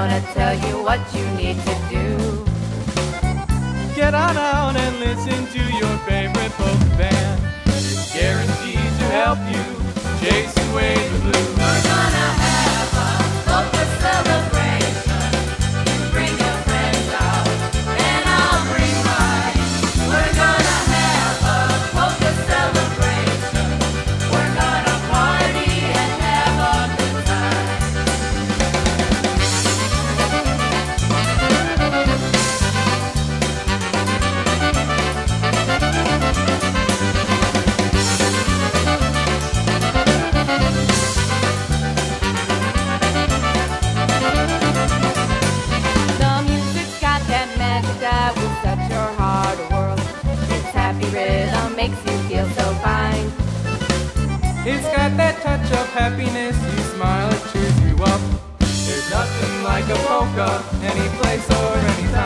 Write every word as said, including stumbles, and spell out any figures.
gonna tell you what you need to do. Get on out and listen to your favorite folk band. It's guaranteed to help you chase away the blues. We're gonna have a polka celebration. You bring your friends out, and I'll bring mine. We're gonna have a polka celebration. We're gonna party and have a good time. The music's got that magic that will set your heart whirl. Its happy rhythm makes you feel so fine. It's got that touch of happiness. You smile, it cheers you up. There's nothing like a polka, any place or any time.